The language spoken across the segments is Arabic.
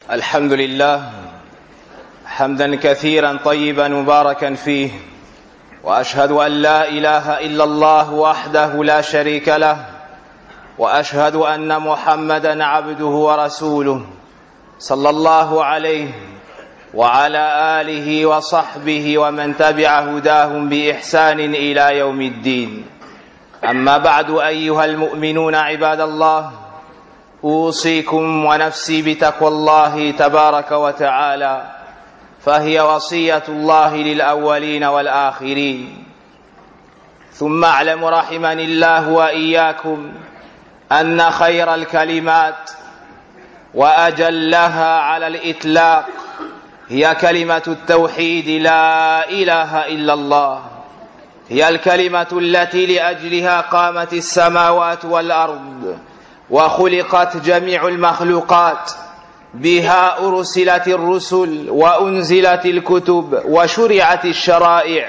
الحمد لله حمدا كثيرا طيبا مباركا فيه، وأشهد أن لا إله إلا الله وحده لا شريك له، وأشهد أن محمدا عبده ورسوله صلى الله عليه وعلى آله وصحبه ومن تبع هداهم بإحسان إلى يوم الدين. أما بعد، أيها المؤمنون عباد الله، أوصيكم ونفسي بتقوى الله تبارك وتعالى، فهي وصية الله للأولين والآخرين. ثم اعلموا رحمني الله وإياكم أن خير الكلمات وأجلها على الإطلاق هي كلمة التوحيد، لا إله إلا الله. هي الكلمة التي لأجلها قامت السماوات والأرض وخلقت جميع المخلوقات، بها أرسلت الرسل وأنزلت الكتب وشرعت الشرائع،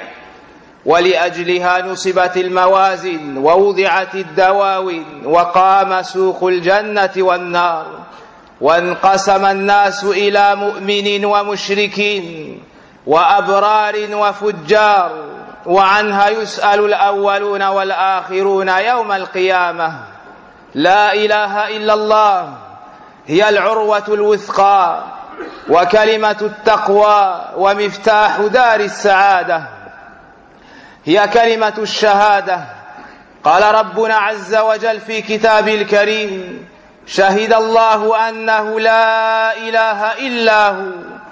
ولأجلها نصبت الموازين ووضعت الدواوين، وقام سوق الجنة والنار، وانقسم الناس إلى مؤمن ومشركين وأبرار وفجار، وعنها يسأل الأولون والآخرون يوم القيامة. لا إله إلا الله هي العروة الوثقى وكلمة التقوى ومفتاح دار السعادة، هي كلمة الشهادة. قال ربنا عز وجل في كتابه الكريم: شهد الله أنه لا إله إلا هو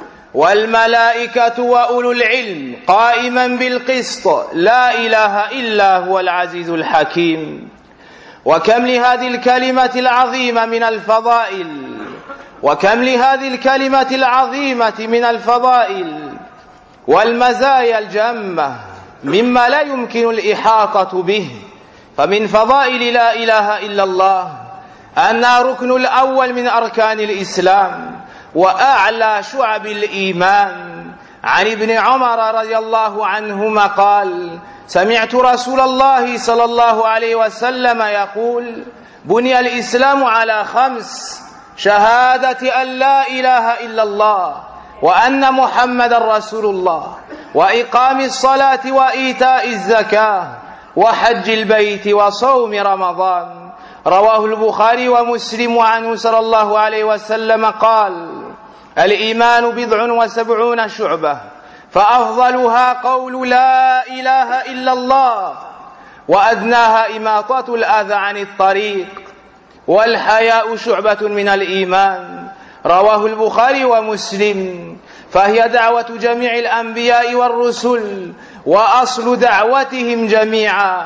والملائكة وأولو العلم قائما بالقسط، لا إله إلا هو العزيز الحكيم. وكم لهذه الكلمة العظيمة من الفضائل، وكم لهذه الكلمة العظيمة من الفضائل والمزايا الجمة مما لا يمكن الإحاطة به. فمن فضائل لا إله إلا الله أنها ركن الأول من أركان الإسلام وأعلى شعب الإيمان. عن ابن عمر رضي الله عنهما قال: سمعت رسول الله صلى الله عليه وسلم يقول: بني الإسلام على 5: شهادة أن لا إله إلا الله وأن محمد رسول الله، وإقام الصلاة وإيتاء الزكاة، وحج البيت وصوم رمضان. رواه البخاري ومسلم. عنه صلى الله عليه وسلم قال: الإيمان 70 شعبة، فأفضلها قول لا إله إلا الله، وأدناها إماطة الأذى عن الطريق، والحياء شعبة من الإيمان. رواه البخاري ومسلم. فهي دعوة جميع الأنبياء والرسل وأصل دعوتهم جميعا.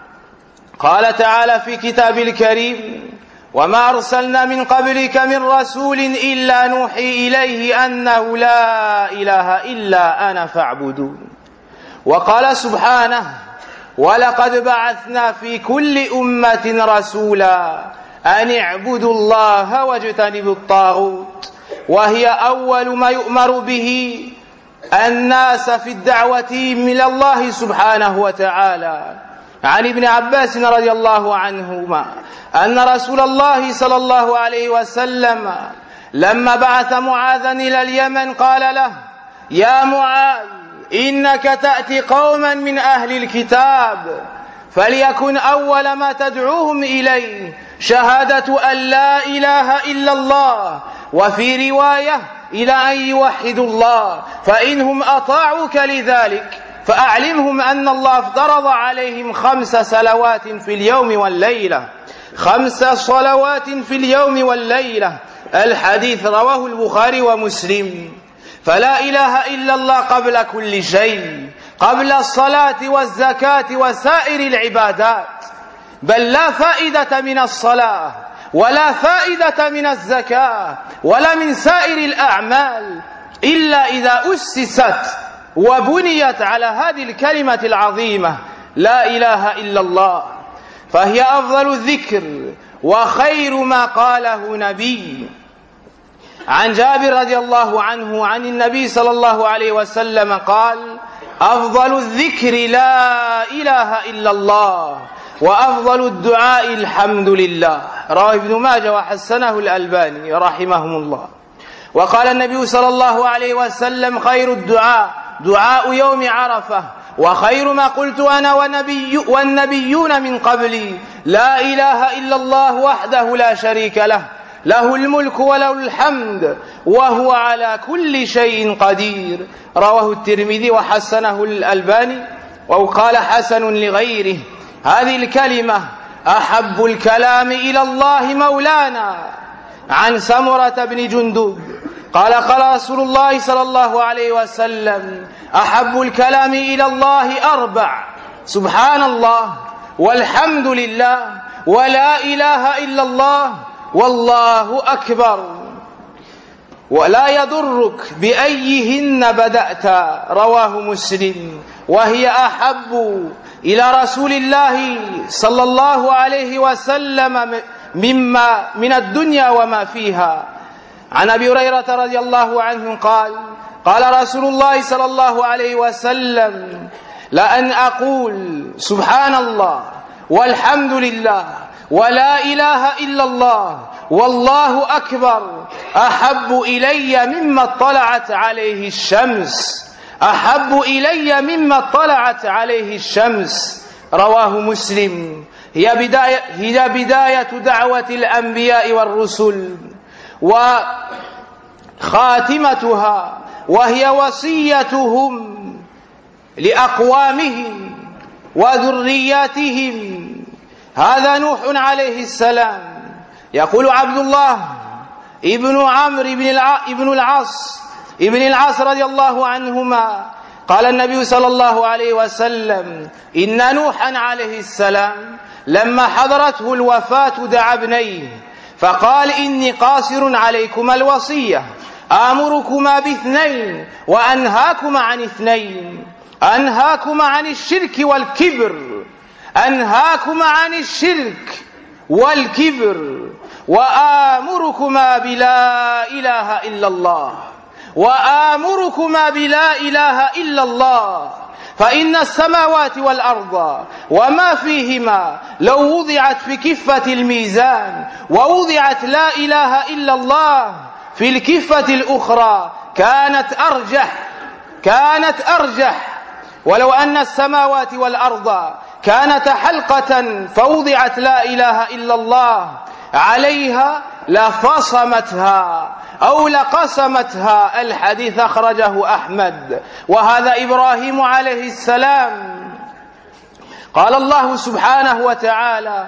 قال تعالى في كتاب الكريم: وما أرسلنا من قبلك من رسول إلا نوحي إليه أنه لا إله إلا أنا فاعبدون. وقال سبحانه: ولقد بعثنا في كل أمة رسولا أن اعبدوا الله واجتنبوا الطاغوت. وهي أول ما يؤمر به الناس في الدعوة إلى الله سبحانه وتعالى. عن ابن عباس رضي الله عنهما أن رسول الله صلى الله عليه وسلم لما بعث معاذا إلى اليمن قال له: يا معاذ، إنك تأتي قوما من أهل الكتاب، فليكن أول ما تدعوهم إليه شهادة أن لا إله إلا الله، وفي رواية إلى أن يوحدوا الله، فإنهم أطاعوك لذلك فأعلمهم أن الله افترض عليهم 5 صلوات في اليوم والليلة. 5 صلوات في اليوم والليلة. الحديث رواه البخاري ومسلم. فلا إله إلا الله قبل كل شيء، قبل الصلاة والزكاة وسائر العبادات. بل لا فائدة من الصلاة ولا فائدة من الزكاة ولا من سائر الأعمال إلا إذا أسست وبنيت على هذه الكلمة العظيمة لا إله إلا الله. فهي أفضل الذكر وخير ما قاله نبي. عن جابر رضي الله عنه عن النبي صلى الله عليه وسلم قال: أفضل الذكر لا إله إلا الله، وأفضل الدعاء الحمد لله. رواه ابن ماجه وحسنه الألباني رحمهم الله. وقال النبي صلى الله عليه وسلم: خير الدعاء دعاء يوم عرفة، وخير ما قلت أنا والنبيون من قبلي لا إله إلا الله وحده لا شريك له، له الملك وله الحمد وهو على كل شيء قدير. رواه الترمذي وحسنه الألباني، وقال حسن لغيره. هذه الكلمة أحب الكلام إلى الله مولانا. عن سمرة بن جندب قال: قال رسول الله صلى الله عليه وسلم: أحب الكلام إلى الله أربع: سبحان الله، والحمد لله، ولا إله إلا الله، والله أكبر. ولا يضرك بأيهن بدأت. رواه مسلم. وهي أحب إلى رسول الله صلى الله عليه وسلم من الدنيا وما فيها. عن أبي هريرة رضي الله عنه قال: قال رسول الله صلى الله عليه وسلم: لأن أقول سبحان الله والحمد لله ولا إله إلا الله والله أكبر أحب إلي مما اطلعت عليه الشمس، أحب إلي مما اطلعت عليه الشمس. رواه مسلم. هي بداية دعوة الأنبياء والرسل وخاتمتها، وهي وصيتهم لأقوامهم وذرياتهم. هذا نوح عليه السلام. يقول عبد الله ابن عمرو ابن العاص رضي الله عنهما: قال النبي صلى الله عليه وسلم: إن نوحا عليه السلام لما حضرته الوفاة دعا ابنيه فقال: إني قاصر عليكما الوصية، آمركما باثنين وأنهاكما عن اثنين، أنهاكما عن الشرك والكبر، أنهاكما عن الشرك والكبر، وآمركما بلا إله إلا الله، وآمركما بلا إله إلا الله، فإن السماوات والأرض وما فيهما لو وضعت في كفة الميزان ووضعت لا إله إلا الله في الكفة الأخرى كانت أرجح. ولو أن السماوات والأرض كانت حلقة فوضعت لا إله إلا الله عليها لفصمتها أو لقسمتها. الحديث أخرجه أحمد. وهذا إبراهيم عليه السلام. قال الله سبحانه وتعالى: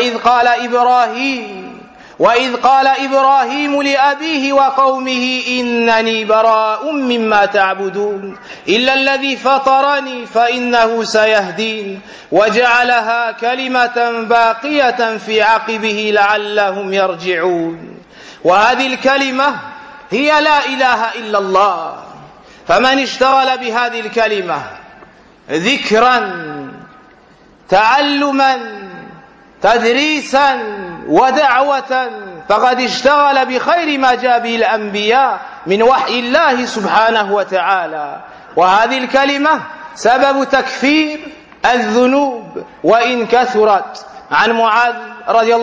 وإذ قال إبراهيم لأبيه وقومه إنني براء مما تعبدون إلا الذي فطرني فإنه سيهدين وجعلها كلمة باقية في عقبه لعلهم يرجعون. وهذه الكلمة هي لا إله إلا الله. فمن اشتغل بهذه الكلمة ذكرا، تعلما، تدريسا ودعوة فقد اشتغل بخير ما جاء به الأنبياء من وحي الله سبحانه وتعالى. وهذه الكلمة سبب تكفير الذنوب وإن كثرت. عن معاذ رضي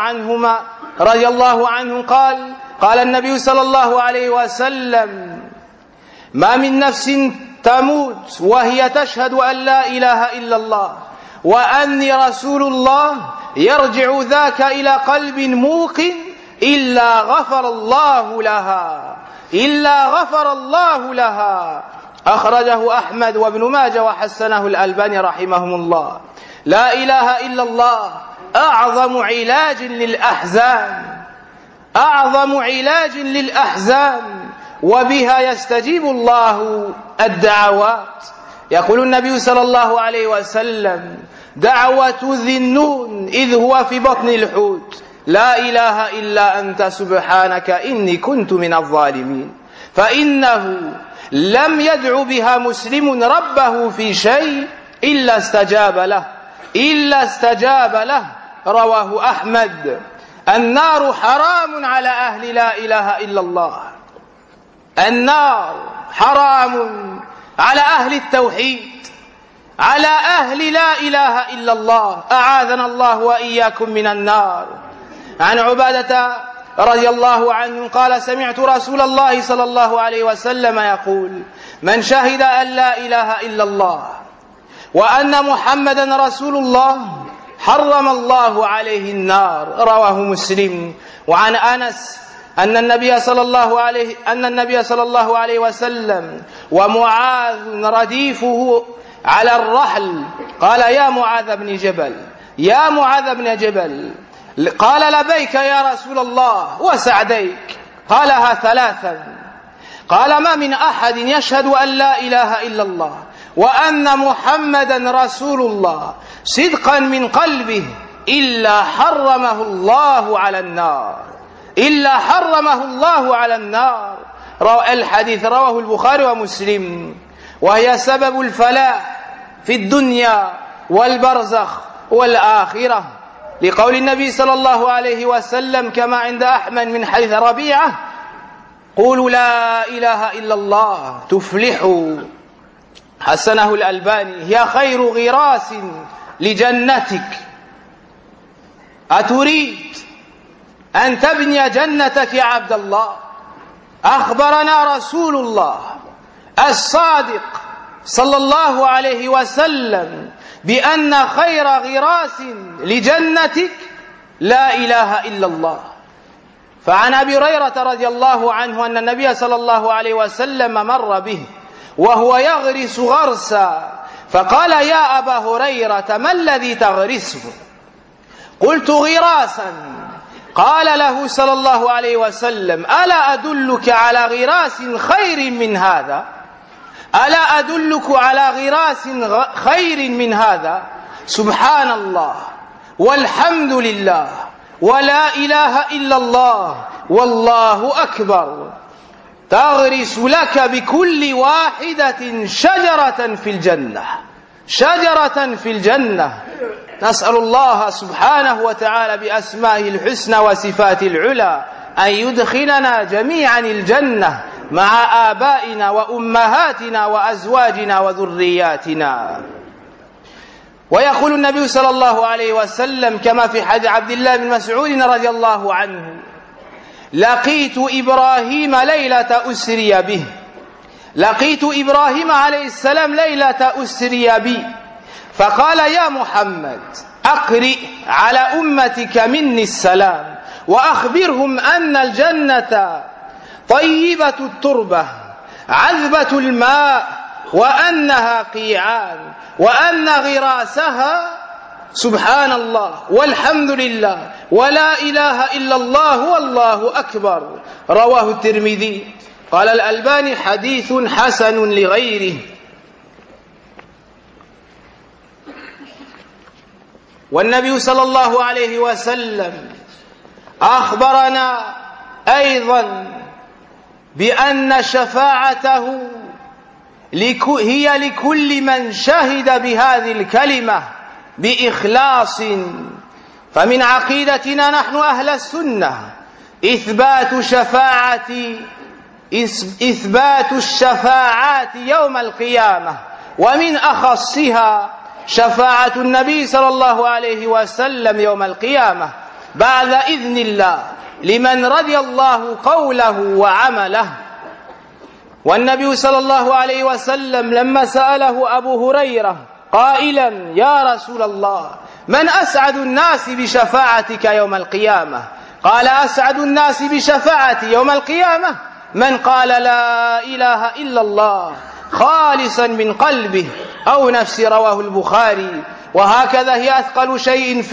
الله عنه قال: قال النبي صلى الله عليه وسلم: ما من نفس تموت وهي تشهد أن لا إله إلا الله وأني رسول الله يرجع ذاك إلى قلب موقن إلا غفر الله لها. أخرجه أحمد وابن ماجه وحسنه الألباني رحمهم الله. لا إله إلا الله أعظم علاج للأحزان وبها يستجيب الله الدعوات. يقول النبي صلى الله عليه وسلم: دعوة ذي النون إذ هو في بطن الحوت: لا إله إلا أنت سبحانك إني كنت من الظالمين. فإنه لم يدع بها مسلم ربه في شيء إلا استجاب له. رواه أحمد. النار حرام على أهل لا إله إلا الله. النار حرام على أهل التوحيد، على أهل لا إله إلا الله. أعاذنا الله وإياكم من النار. عن عبادة رضي الله عنه قال سمعت رسول الله صلى الله عليه وسلم يقول من شهد أن لا إله إلا الله وأن محمدا رسول الله حرم الله عليه النار. رواه مسلم. وعن أنس أن النبي صلى الله عليه وسلم ومعاذ رديفه على الرحل قال يا معاذ بن جبل قال لبيك يا رسول الله وسعديك قالها ثلاثا. قال ما من أحد يشهد أن لا إله إلا الله وأن محمدا رسول الله صدقا من قلبه إلا حرمه الله على النار. الحديث رواه البخاري ومسلم. وهي سبب الفلاح في الدنيا والبرزخ والآخرة، لقول النبي صلى الله عليه وسلم كما عند أحمد من حديث ربيعة قولوا لا إله إلا الله تفلحوا. حسنه الألباني. هي خير غراس لجنتك. أتريد أن تبني جنتك يا عبد الله؟ أخبرنا رسول الله الصادق صلى الله عليه وسلم بأن خير غراس لجنتك لا إله إلا الله. فعن أبي هريرة رضي الله عنه أن النبي صلى الله عليه وسلم مر به وهو يغرس غرسا فقال يا أبا هريرة ما الذي تغرسه؟ قلت غراسا. قال له صلى الله عليه وسلم ألا أدلك على غراس خير من هذا؟ سبحان الله والحمد لله ولا إله إلا الله والله أكبر تغرس لك بكل واحدة شجرة في الجنة. نسأل الله سبحانه وتعالى بأسمائه الحسنى وصفاته العلى أن يدخلنا جميعا الجنة مع آبائنا وأمهاتنا وأزواجنا وذرياتنا. ويقول النبي صلى الله عليه وسلم كما في حديث عبد الله بن مسعود رضي الله عنه لقيت إبراهيم عليه السلام ليلة أسري بي فقال يا محمد أقرئ على أمتك مني السلام وأخبرهم أن الجنة طيبة التربة عذبة الماء وأنها قيعان وأن غراسها سبحان الله والحمد لله ولا إله إلا الله والله أكبر. رواه الترمذي. قال الألباني حديث حسن لغيره. والنبي صلى الله عليه وسلم أخبرنا أيضا بأن شفاعته هي لكل من شهد بهذه الكلمة بإخلاص. فمن عقيدتنا نحن أهل السنة إثبات الشفاعات يوم القيامة، ومن أخصها شفاعة النبي صلى الله عليه وسلم يوم القيامة بعد إذن الله لمن رضي الله قوله وعمله. والنبي صلى الله عليه وسلم لما سأله أبو هريرة قائلا يا رسول الله من أسعد الناس بشفاعتك يوم القيامة؟ قال أسعد الناس بشفاعتي يوم القيامة من قال لا إله إلا الله خالصا من قلبه أو نفسه. رواه البخاري. وهكذا هي أثقل شيء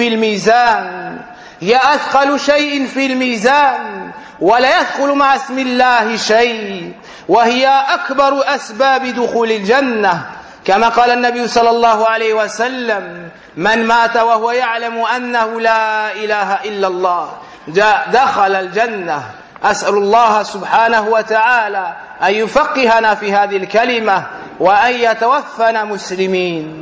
في الميزان ولا يدخل مع اسم الله شيء، وهي أكبر أسباب دخول الجنة كما قال النبي صلى الله عليه وسلم من مات وهو يعلم أنه لا إله إلا الله دخل الجنة. أسأل الله سبحانه وتعالى أن يفقهنا في هذه الكلمة وأن يتوفنا مسلمين.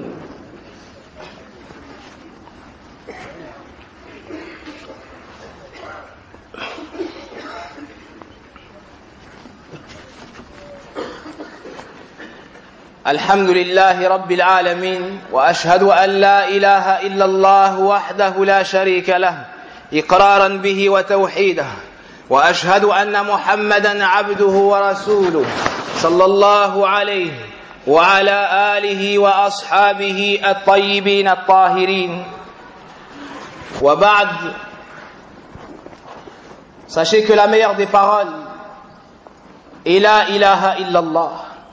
الحمد لله رب العالمين، وأشهد أن لا إله إلا الله وحده لا شريك له إقرارا به وتوحيده، وأشهد أن محمدا عبده ورسوله صلى الله عليه وعلى آله وأصحابه الطيبين الطاهرين وبعد. Sachez que la meilleure des paroles est la ilaha illallah.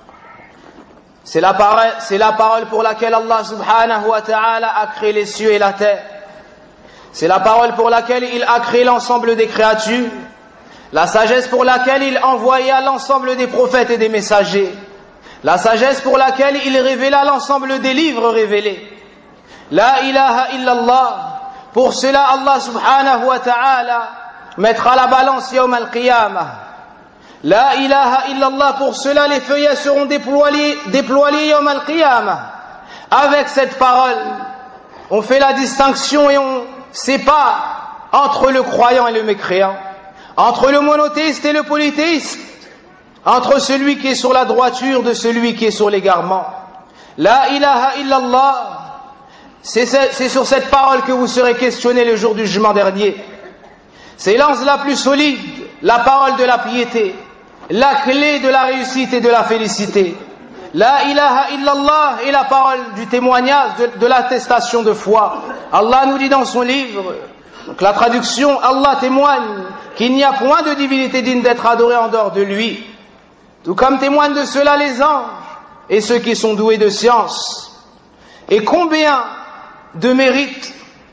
C'est la parole pour laquelle Allah subhanahu wa ta'ala a créé les cieux et la terre. C'est la parole pour laquelle il a créé l'ensemble des créatures. La sagesse pour laquelle il envoya l'ensemble des prophètes et des messagers. La sagesse pour laquelle il révéla l'ensemble des livres révélés. La ilaha illallah. Pour cela, Allah subhanahu wa ta'ala mettra la balance yawm al-qiyamah. La ilaha illallah, pour cela les feuillets seront déployés yawm al-qiyamah. Avec cette parole, on fait la distinction et on sépare entre le croyant et le mécréant, entre le monothéiste et le polythéiste, entre celui qui est sur la droiture de celui qui est sur l'égarement. La ilaha illallah, c'est sur cette parole que vous serez questionné le jour du jugement dernier. C'est l'anse la plus solide, la parole de la piété, la clé de la réussite et de la félicité. La ilaha illallah est la parole du témoignage, de l'attestation de foi. Allah nous dit dans son livre, donc la traduction, Allah témoigne qu'il n'y a point de divinité digne d'être adorée en dehors de lui. Tout comme témoignent de cela les anges et ceux qui sont doués de science. Et combien de mérites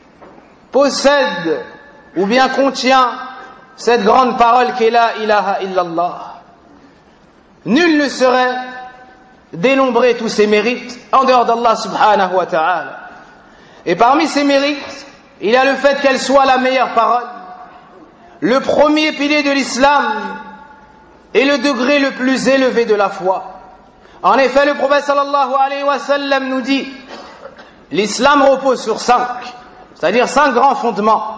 possède ou bien contient cette grande parole qu'est la ilaha illallah. Nul ne saurait dénombrer tous ses mérites en dehors d'Allah subhanahu wa ta'ala. Et parmi ces mérites, il y a le fait qu'elle soit la meilleure parole, le premier pilier de l'islam et le degré le plus élevé de la foi. En effet, le prophète sallallahu alayhi wa sallam nous dit, l'islam repose sur 5, c'est-à-dire 5 grands fondements.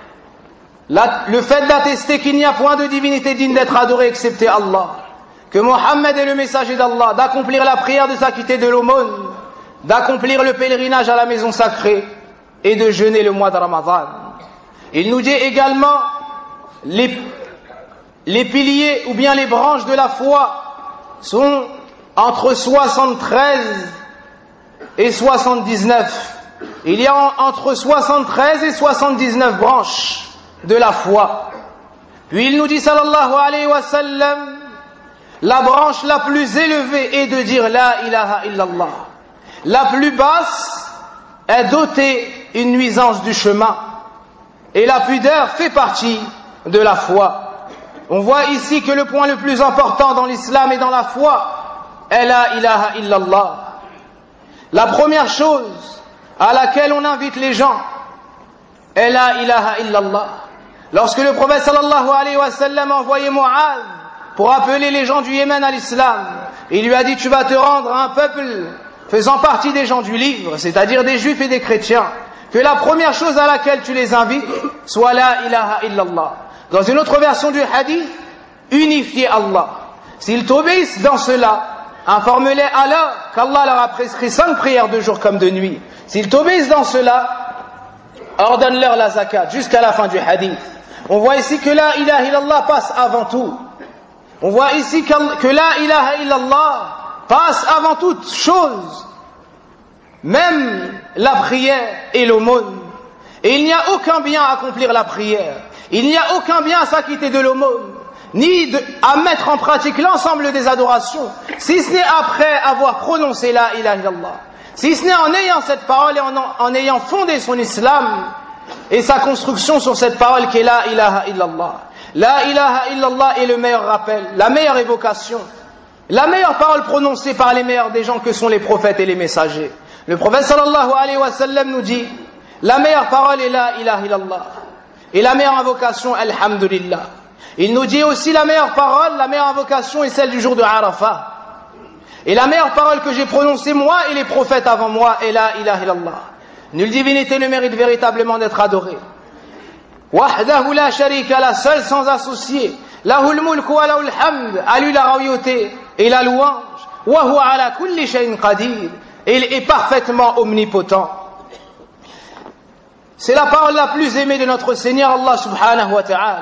Le fait d'attester qu'il n'y a point de divinité digne d'être adorée excepté Allah, que Mohammed est le messager d'Allah, d'accomplir la prière, de s'acquitter de l'aumône, d'accomplir le pèlerinage à la maison sacrée et de jeûner le mois de Ramadan. Il nous dit également les piliers ou bien les branches de la foi sont entre 73 et 79. Il y a entre 73 et 79 branches de la foi. Puis il nous dit sallallahu alayhi wa sallam, la branche la plus élevée est de dire la ilaha illallah. La plus basse est d'ôter une nuisance du chemin. Et la pudeur fait partie de la foi. On voit ici que le point le plus important dans l'islam et dans la foi est la ilaha illallah. La première chose à laquelle on invite les gens est la ilaha illallah. Lorsque le prophète sallallahu alayhi wa sallam a envoyé Mu'adh pour appeler les gens du Yémen à l'islam, il lui a dit, tu vas te rendre à un peuple faisant partie des gens du livre, c'est-à-dire des juifs et des chrétiens, que la première chose à laquelle tu les invites soit la ilaha illallah. Dans une autre version du hadith, unifier Allah. S'ils t'obéissent dans cela, informe-les alors qu'Allah leur a prescrit 5 prières de jour comme de nuit. S'ils t'obéissent dans cela, ordonne-leur la zakat jusqu'à la fin du hadith. On voit ici que la ilaha illallah passe avant tout. On voit ici que la ilaha illallah passe avant toute chose, même la prière et l'aumône. Et il n'y a aucun bien à accomplir la prière, il n'y a aucun bien à s'acquitter de l'aumône, ni à mettre en pratique l'ensemble des adorations, si ce n'est après avoir prononcé la ilaha illallah, si ce n'est en ayant cette parole et en ayant fondé son islam et sa construction sur cette parole qui est la ilaha illallah. La ilaha illallah est le meilleur rappel, la meilleure évocation, la meilleure parole prononcée par les meilleurs des gens que sont les prophètes et les messagers. Le prophète sallallahu alayhi wa sallam nous dit, la meilleure parole est la ilaha illallah et la meilleure invocation alhamdulillah. Il nous dit aussi la meilleure parole, la meilleure invocation est celle du jour de Arafat. Et la meilleure parole que j'ai prononcée moi et les prophètes avant moi est la ilaha illallah. Nulle divinité ne mérite véritablement d'être adorée. Wahdahu la sharika la, seul sans associé. Lahul mulku wa lahul hamd, à lui la royauté et la louange. Wa huwa ala kulli shay'in qadir, et il est parfaitement omnipotent. C'est la parole la plus aimée de notre Seigneur Allah subhanahu wa ta'ala.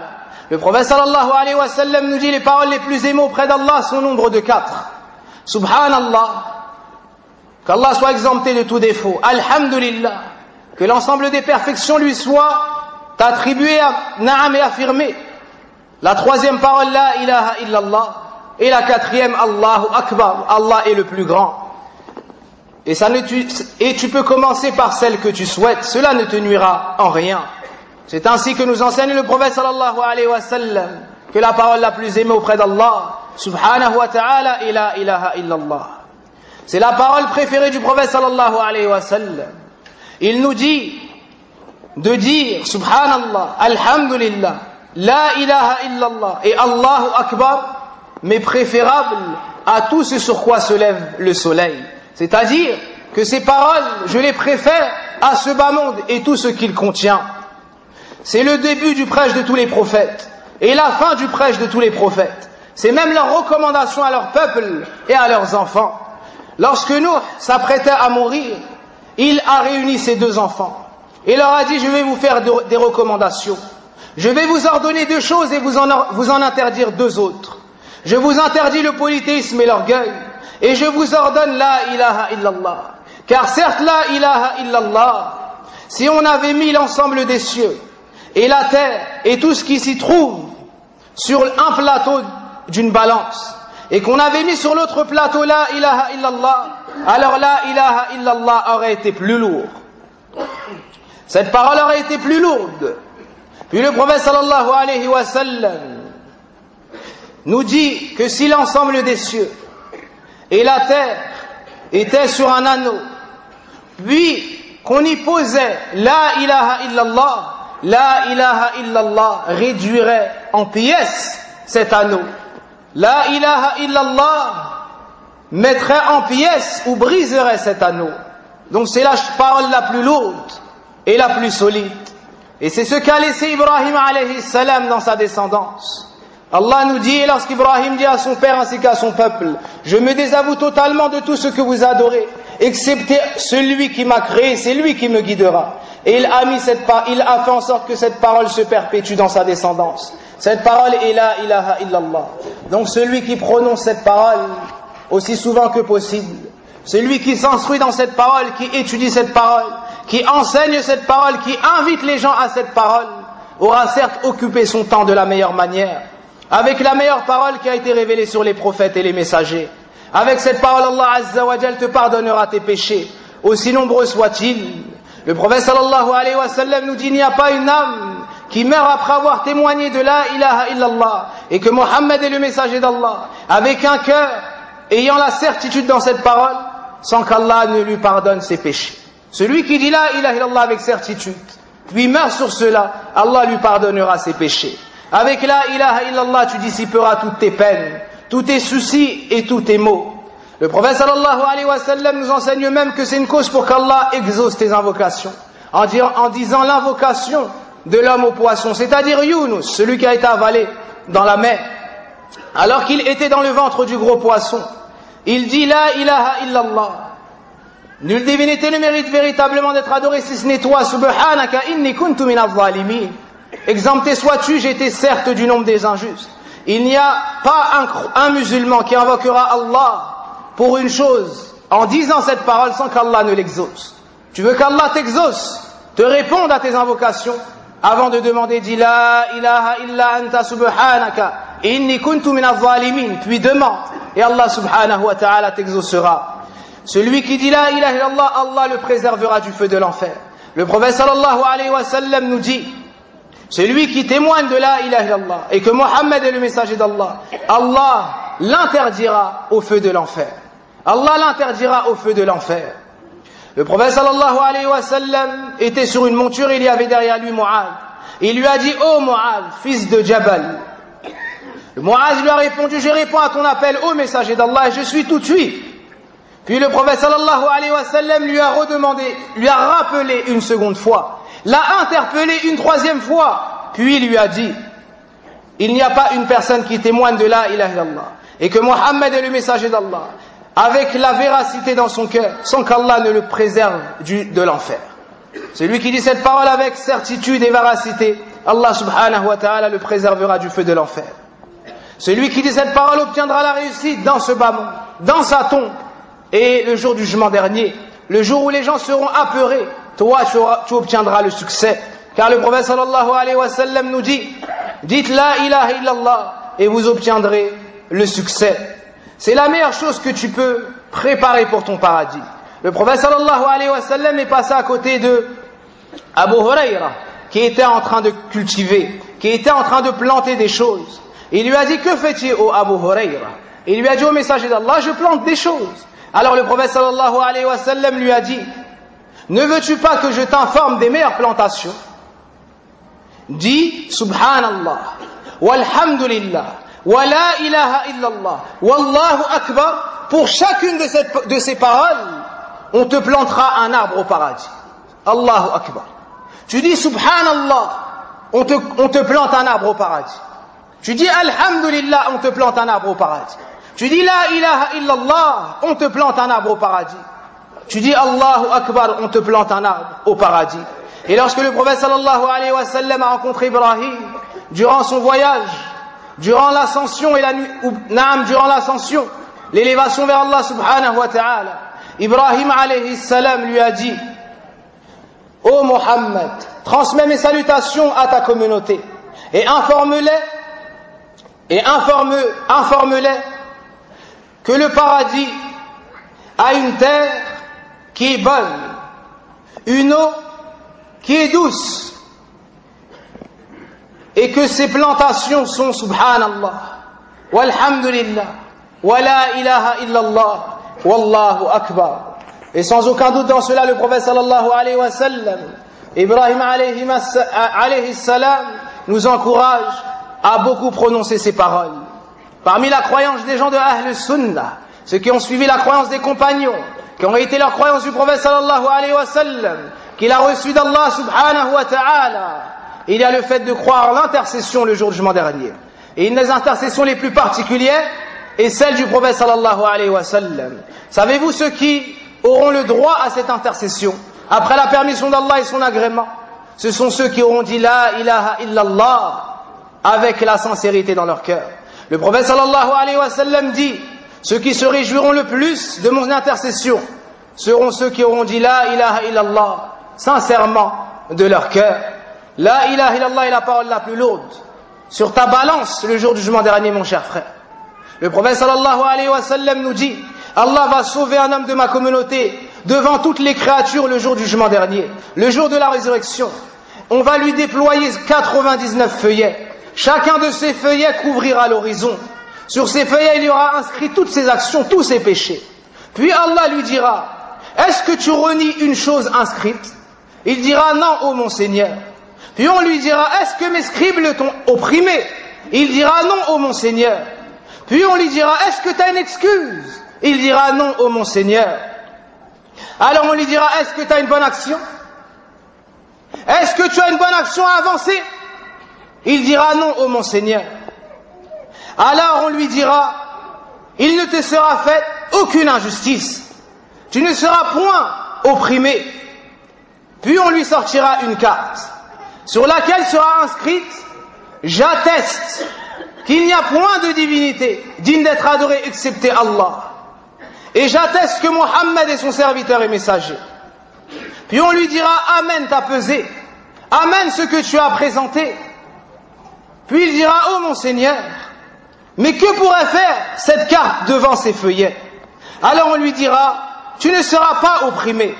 Le prophète sallallahu alayhi wa sallam nous dit les paroles les plus aimées auprès d'Allah sont au nombre de 4. Subhanallah, qu'Allah soit exempté de tout défaut. Alhamdulillah, que l'ensemble des perfections lui soient attribuées, na'am et affirmées. La troisième parole, la ilaha illallah. Et la quatrième, Allahu Akbar, Allah est le plus grand. Et tu peux commencer par celle que tu souhaites, cela ne te nuira en rien. C'est ainsi que nous enseigne le prophète sallallahu alayhi wa sallam, que la parole la plus aimée auprès d'Allah, subhanahu wa ta'ala, est la ilaha illallah. C'est la parole préférée du prophète sallallahu alayhi wa sallam. Il nous dit de dire, subhanallah, alhamdulillah, la ilaha illallah et Allahu Akbar, mais préférable à tout ce sur quoi se lève le soleil. C'est-à-dire que ces paroles, je les préfère à ce bas monde et tout ce qu'il contient. C'est le début du prêche de tous les prophètes et la fin du prêche de tous les prophètes. C'est même leur recommandation à leur peuple et à leurs enfants. Lorsque Nuh s'apprêtait à mourir, il a réuni ses 2 enfants et leur a dit, je vais vous faire des recommandations. Je vais vous ordonner 2 choses et vous en interdire 2 autres. Je vous interdis le polythéisme et l'orgueil, et je vous ordonne la ilaha illallah. Car certes, la ilaha illallah, si on avait mis l'ensemble des cieux et la terre et tout ce qui s'y trouve sur un plateau d'une balance, et qu'on avait mis sur l'autre plateau la ilaha illallah, alors la ilaha illallah aurait été plus lourd. Cette parole aurait été plus lourde. Puis le prophète sallallahu alayhi wa sallam nous dit que si l'ensemble des cieux et la terre étaient sur un anneau, puis qu'on y posait la ilaha illallah réduirait en pièces cet anneau. La ilaha illallah mettrait en pièces ou briserait cet anneau. Donc c'est la parole la plus lourde et la plus solide. Et c'est ce qu'a laissé Ibrahim alayhi salam dans sa descendance. Allah nous dit, lorsqu'Ibrahim dit à son père ainsi qu'à son peuple, je me désavoue totalement de tout ce que vous adorez, excepté celui qui m'a créé, c'est lui qui me guidera. Et il a fait en sorte que cette parole se perpétue dans sa descendance. Cette parole est la ilaha illallah. Donc celui qui prononce cette parole aussi souvent que possible, celui qui s'instruit dans cette parole, qui étudie cette parole, qui enseigne cette parole, qui invite les gens à cette parole, aura certes occupé son temps de la meilleure manière, avec la meilleure parole qui a été révélée sur les prophètes et les messagers. Avec cette parole, Allah Azza wa Jal te pardonnera tes péchés, aussi nombreux soient-ils. Le prophète sallallahu alayhi wa sallam nous dit, il n'y a pas une âme qui meurt après avoir témoigné de la ilaha illallah et que Mohammed est le messager d'Allah, avec un cœur ayant la certitude dans cette parole, sans qu'Allah ne lui pardonne ses péchés. Celui qui dit la ilaha illallah avec certitude, puis meurt sur cela, Allah lui pardonnera ses péchés. Avec la ilaha illallah, tu dissiperas toutes tes peines, tous tes soucis et tous tes maux. Le prophète sallallahu alayhi wa sallam nous enseigne même que c'est une cause pour qu'Allah exauce tes invocations, en disant l'invocation de l'homme au poisson, c'est-à-dire Younous, celui qui a été avalé dans la mer, alors qu'il était dans le ventre du gros poisson. Il dit la ilaha illallah. Nulle divinité ne mérite véritablement d'être adorée si ce n'est toi, subhanaka inni kuntu minaz zalimin. Exempté sois-tu, j'étais certes du nombre des injustes. Il n'y a pas un musulman qui invoquera Allah pour une chose en disant cette parole sans qu'Allah ne l'exauce. Tu veux qu'Allah t'exauce, te réponde à tes invocations, avant de demander, dis la ilaha illa anta subhanaka inni kuntu minaz zalimin, puis demande et Allah subhanahu wa ta'ala t'exaucera. Celui qui dit la ilaha illallah, Allah le préservera du feu de l'enfer. Le prophète sallallahu alayhi wa sallam nous dit, celui qui témoigne de la ilaha illallah et que Mohammed est le messager d'Allah, Allah l'interdira au feu de l'enfer. Allah l'interdira au feu de l'enfer. Le prophète sallallahu alayhi wa sallam était sur une monture et il y avait derrière lui Mu'adh. Il lui a dit, ô Mu'adh, fils de Jabal. Le Mu'adh lui a répondu, je réponds à ton appel, ô messager d'Allah, et je suis tout suite. Puis le prophète sallallahu alayhi wa sallam lui a redemandé, lui a rappelé une seconde fois, l'a interpellé une troisième fois, puis il lui a dit, il n'y a pas une personne qui témoigne de la ilaha illallah et que Mohammed est le messager d'Allah avec la véracité dans son cœur sans qu'Allah ne le préserve de l'enfer. Celui qui dit cette parole avec certitude et véracité Allah subhanahu wa ta'ala le préservera du feu de l'enfer. Celui qui dit cette parole obtiendra la réussite dans ce bas monde, dans sa tombe, et le jour du jugement dernier, le jour où les gens seront apeurés, toi tu obtiendras le succès. Car le prophète sallallahu alayhi wa sallam nous dit, dites la ilaha illallah et vous obtiendrez le succès. C'est la meilleure chose que tu peux préparer pour ton paradis. Le prophète sallallahu alayhi wa sallam est passé à côté de Abu Huraira, qui était en train de cultiver, qui était en train de planter des choses. Il lui a dit, que fais-tu, ô Abu Huraira? Il lui a dit, au messager d'Allah, je plante des choses. Alors le prophète sallallahu alayhi wa sallam lui a dit, ne veux-tu pas que je t'informe des meilleures plantations? Dis subhanallah, walhamdulillah, wa la ilaha illallah, wallahu akbar. Pour chacune de ces paroles, on te plantera un arbre au paradis. Allahu akbar. Tu dis subhanallah, on te plante un arbre au paradis. Tu dis alhamdulillah, on te plante un arbre au paradis. Tu dis la ilaha illallah, on te plante un arbre au paradis. Tu dis Allahu akbar, on te plante un arbre au paradis. Et lorsque le prophète sallallahu alayhi wa sallam a rencontré Ibrahim durant son voyage, durant l'ascension et la nuit, durant l'ascension, l'élévation vers Allah subhanahu wa ta'ala, Ibrahim alayhi salam lui a dit, ô Mohammed, transmets mes salutations à ta communauté et informe-les que le paradis a une terre qui est bonne, une eau qui est douce, et que ces plantations sont subhanallah, walhamdulillah, wa la ilaha illallah, wallahu akbar. Et sans aucun doute dans cela, le prophète sallallahu alayhi wa sallam, Ibrahim alayhi salam, nous encourage à beaucoup prononcer ces paroles. Parmi la croyance des gens de Ahl Sunnah, ceux qui ont suivi la croyance des compagnons, qui ont été la croyance du prophète sallallahu alayhi wa sallam, qu'il a reçu d'Allah subhanahu wa ta'ala, il y a le fait de croire l'intercession le jour du jugement dernier. Et une des intercessions les plus particulières est celle du prophète sallallahu alayhi wa sallam. Savez-vous ceux qui auront le droit à cette intercession après la permission d'Allah et son agrément? Ce sont ceux qui auront dit la ilaha illallah avec la sincérité dans leur cœur. Le prophète sallallahu alayhi wa sallam dit, ceux qui se réjouiront le plus de mon intercession seront ceux qui auront dit la ilaha illallah sincèrement de leur cœur. La ilaha illallah est la parole la plus lourde sur ta balance le jour du jugement dernier, mon cher frère. Le prophète sallallahu alayhi wa sallam nous dit, Allah va sauver un homme de ma communauté devant toutes les créatures le jour du jugement dernier, le jour de la résurrection. On va lui déployer 99 feuillets. Chacun de ces feuillets couvrira l'horizon. Sur ces feuillets, il y aura inscrit toutes ses actions, tous ses péchés. Puis Allah lui dira, est-ce que tu renies une chose inscrite? Il dira non, ô mon Seigneur. Puis on lui dira, est-ce que mes scribes t'ont opprimé? Il dira non, ô mon Seigneur. Puis on lui dira, est-ce que tu as une excuse? Il dira non, ô mon Seigneur. Alors on lui dira, est-ce que tu as une bonne action? Est-ce que tu as une bonne action à avancer? Il dira non, ô mon Seigneur. Alors on lui dira, il ne te sera fait aucune injustice. Tu ne seras point opprimé. Puis on lui sortira une carte sur laquelle sera inscrite, j'atteste qu'il n'y a point de divinité digne d'être adorée excepté Allah. Et j'atteste que Mohammed est son serviteur et messager. Puis on lui dira, amène ta pesée, amène ce que tu as présenté. Puis il dira, oh mon Seigneur, mais que pourrait faire cette carte devant ces feuillets? Alors on lui dira, tu ne seras pas opprimé.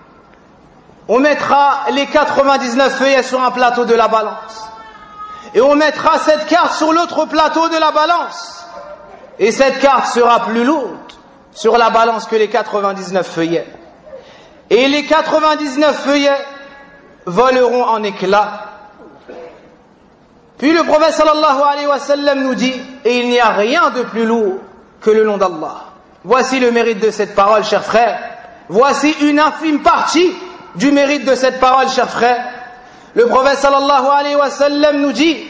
On mettra les 99 feuillets sur un plateau de la balance. Et on mettra cette carte sur l'autre plateau de la balance. Et cette carte sera plus lourde sur la balance que les 99 feuillets. Et les 99 feuillets voleront en éclats. Puis le prophète sallallahu alayhi wa sallam nous dit, et il n'y a rien de plus lourd que le nom d'Allah. Voici le mérite de cette parole, chers frères. Voici une infime partie du mérite de cette parole, chers frères. Le prophète sallallahu alayhi wa sallam nous dit,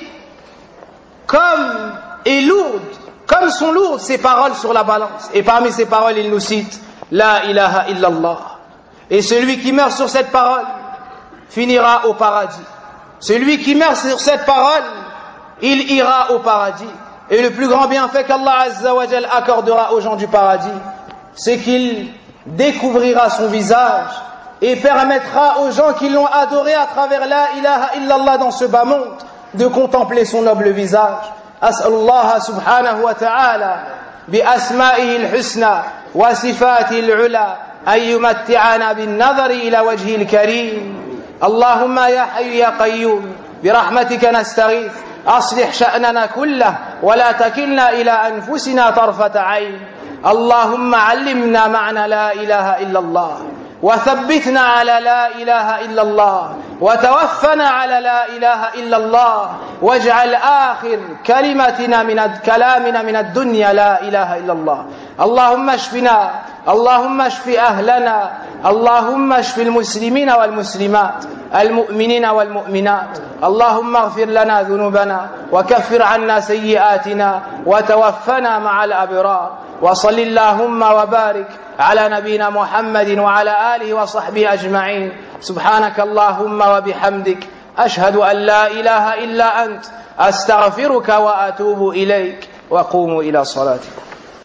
comme sont lourdes ces paroles sur la balance. Et parmi ces paroles, il nous cite la ilaha illallah. Et celui qui meurt sur cette parole finira au paradis. Celui qui meurt sur cette parole, il ira au paradis. Et le plus grand bienfait qu'Allah Azza wa Jal accordera aux gens du paradis, c'est qu'il découvrira son visage et permettra aux gens qui l'ont adoré à travers la ilaha illallah dans ce bas monde de contempler son noble visage. As'alullah subhanahu wa ta'ala bi asma'ihi al-husna wa sifatihi al-ula an yumatti'ana bin nadhari ila wajhi al-karim. Allahumma ya hayyu ya qayyum bi rahmatika nastaghith أصلح شأننا كله ولا تكلنا إلى أنفسنا طرفة عين. اللهم علمنا معنى لا إله إلا الله وثبتنا على لا إله إلا الله وتوفنا على لا إله إلا الله واجعل آخر كلمتنا كلامنا من الدنيا لا إله إلا الله. اللهم اشفنا، اللهم اشف أهلنا، اللهم اشف المسلمين والمسلمات، المؤمنين والمؤمنات. اللهم اغفر لنا ذنوبنا وكفر عنا سيئاتنا وتوفنا مع الأبرار. وصل اللهم وبارك على نبينا محمد وعلى آله وصحبه أجمعين. سبحانك اللهم وبحمدك أشهد أن لا إله إلا أنت أستغفرك وأتوب إليك وقوموا إلى صلاتكم.